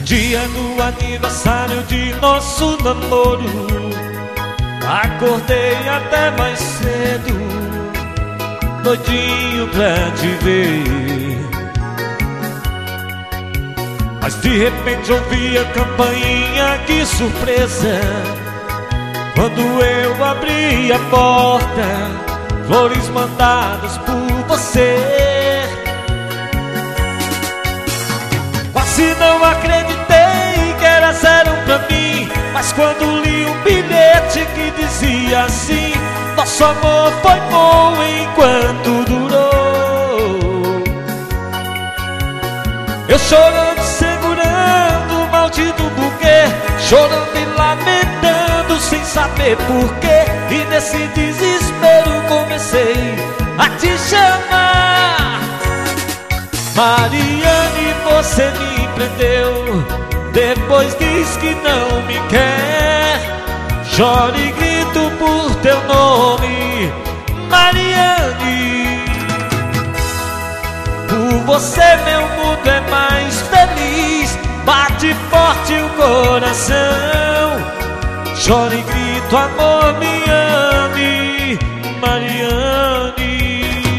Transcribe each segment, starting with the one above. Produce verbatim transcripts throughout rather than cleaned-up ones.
dia do aniversário de nosso namoro, acordei até mais cedo, doidinho pra te ver. Mas de repente ouvi a campainha, que surpresa! Quando eu abri a porta, flores mandadas por você. Quase não acreditei que elas eram pra mim, mas quando li um bilhete que dizia assim: nosso amor foi bom enquanto durou. Eu chorando, segurando o maldito buquê, chorando e lamentando sem saber porquê. E nesse desespero comecei a te chamar. Mariane, você me prendeu, depois diz que não me quer. Choro e grito por teu nome, Mariane. Por você meu mundo é mais feliz, bate forte o coração. Choro e grito, amor, me ame, Mariane.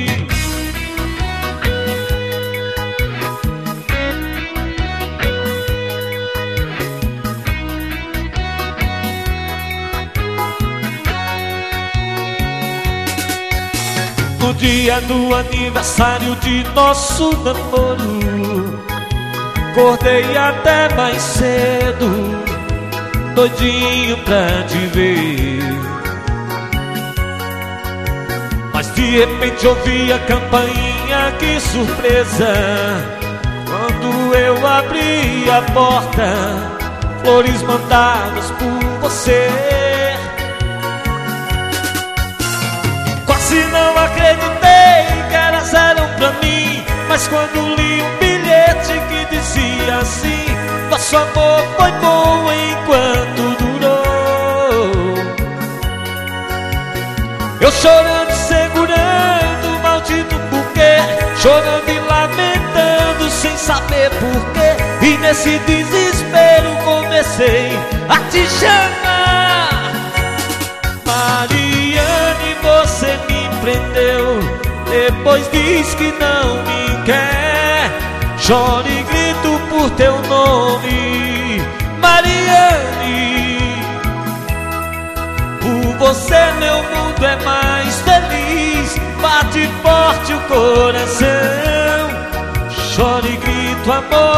No dia do aniversário de nosso namoro, acordei até mais cedo, doidinho pra te ver. Mas de repente ouvi a campainha, que surpresa! Quando eu abri a porta, flores mandadas por você. Quase não acreditei que elas eram pra mim, mas quando li um bilhete que dizia assim: nosso amor foi bom enquanto durou. Eu chorando, segurando o maldito buquê, chorando e lamentando sem saber porquê. E nesse desespero comecei a te chamar. Mariane, você me prendeu, depois diz que não me quer. Choro e grito por teu nome, Mariane. Por você meu mundo é mais feliz, bate forte o coração. Choro e grito, amor,